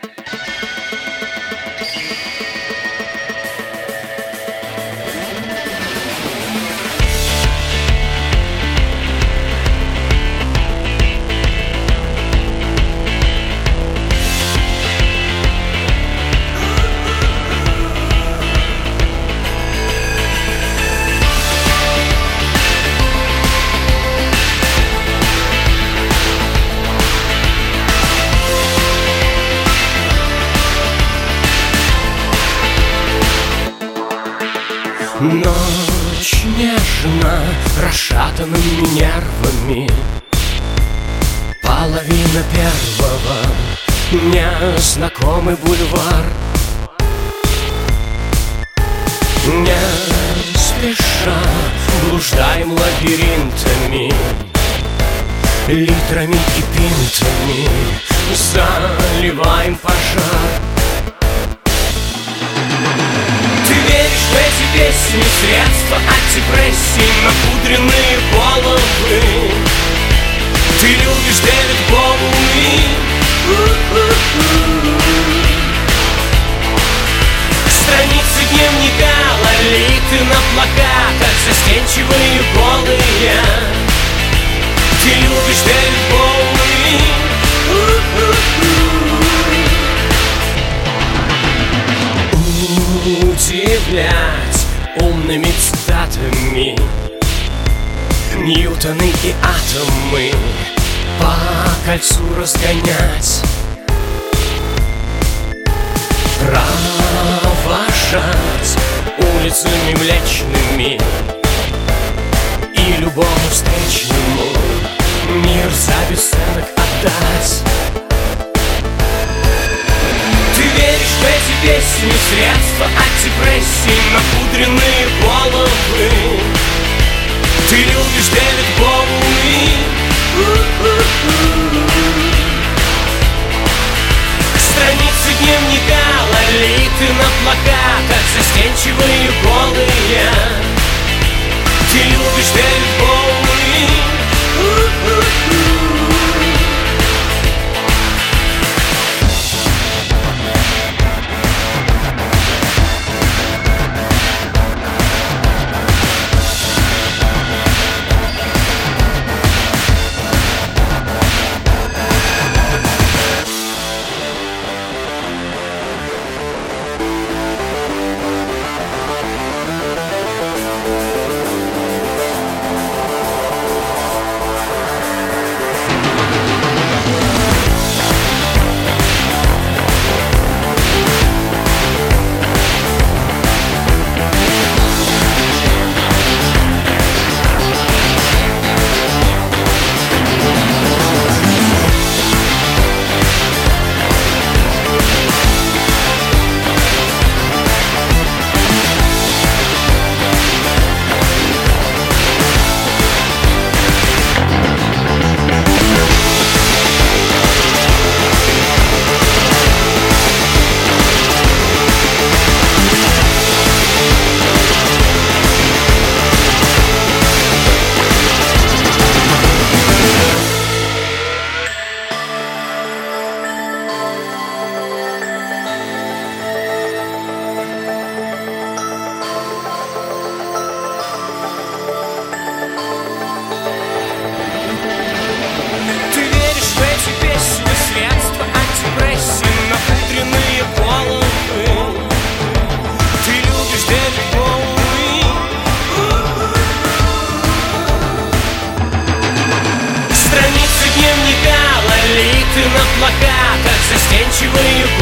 Ночь нежна, расшатанными нервами. Половина первого, незнакомый бульвар. Не спеша блуждаем лабиринтами, литрами и пинтами заливаем пожар. Песни, средства от депрессии, напудренные головы. Ты любишь Дэвид Боуи. Страницы дневника, лолиты на плакатах, застенчивые голые. Ты любишь Дэвид Боуи. Удивлять умными цитатами Ньютоны и атомы по кольцу разгонять, провожать улицами млечными и любому встречному мир за бесценок отдать. В эти песни, средства от депрессии, напудренные головы. Ты любишь Дэвид Боуи. Страницы дневника, лолиты на плакатах, застенчивые голые. Ты любишь Дэвид Боуи. На плакатах застенчивые